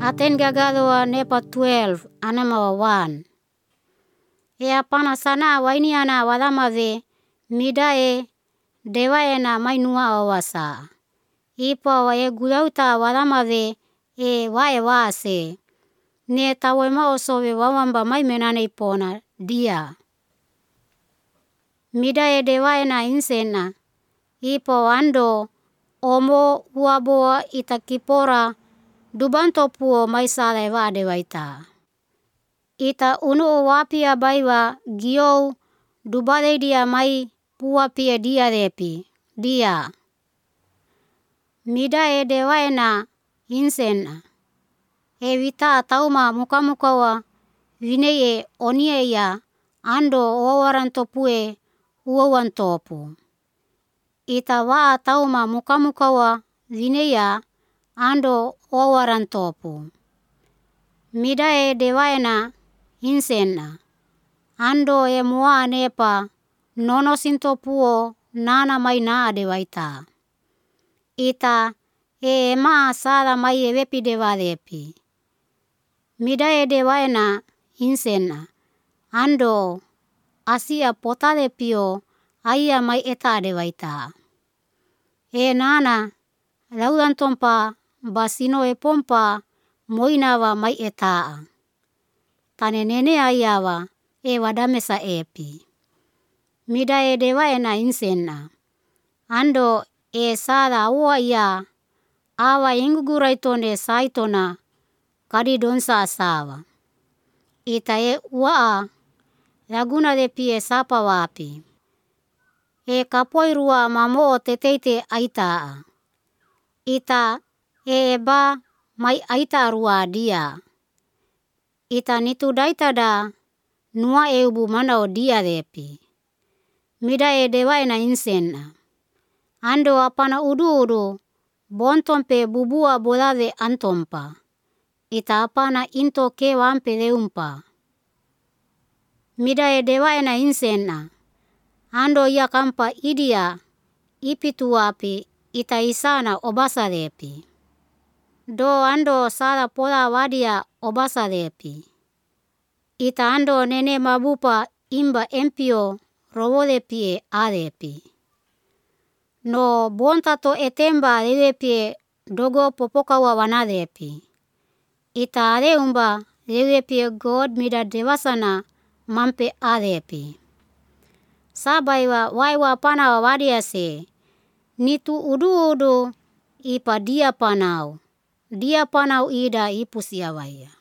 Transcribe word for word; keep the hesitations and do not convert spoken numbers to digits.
Aten gagaloa nepa twelve anama wa one. E apana sana wainiana walamave midae dewaena mainua awasa. Ipa wa e gulauta walamave e wae wase. Ne tawe maosove wawamba mai menane ipona dia. Midae dewaena insena. Ipa wando omo huaboa ita kipora dubanto puo maisale wade waita. Ita unu wapia baiwa giyou dubale dia mai puapia dia repi. Dia. Midae dewaena insena. E wita tauma muka muka wa vineye onie ya ando wawaran topue uwawan topu. Ita waa tauma muka muka wa vineya ando wawaran topu. Midae dewaena insena. Ando e mua nepa nono sintopuo nana mai naa dewaita. Ita e maa sala mai ewepi dewa lepi. Midae dewaena insena. Ando asia potale pio aya mai eta dewaita. E nana laulan tompa basino e pompa moinawa mai etaa. Tane nene ayawa e wadamesa epi. Midae dewaena insena. Ando e sala ua ia awa inguguraitone saitona kadi donsa asawa. Ita e waa laguna lepi e sapa wapi. E kapoi rua mamoo teteite aitaa. Ita e eba mai aita rua dia. Ita nitu daitada nua eubu manao dia lepi. Midae dewaena insena. Ando apana udu udu bontompe bubua bolave antompa. Ita apana into ke wampe leumpa. Midae dewaena insena. Ando ia kampa idia ipitu wapi ita isana obasa lepi. Do ando sala pola wadia obasa lepi. Ita ando nene mabupa imba empio rowo lepie alepi. No bontato etemba lelepie dogo popokawa wana lepi. Ita aleumba lelepie God mida dewasana mampe alepi. Sabaiwa waiwa pana wadia se. Nitu udu udu ipa dia panau. Dia panau ida ipusia waya.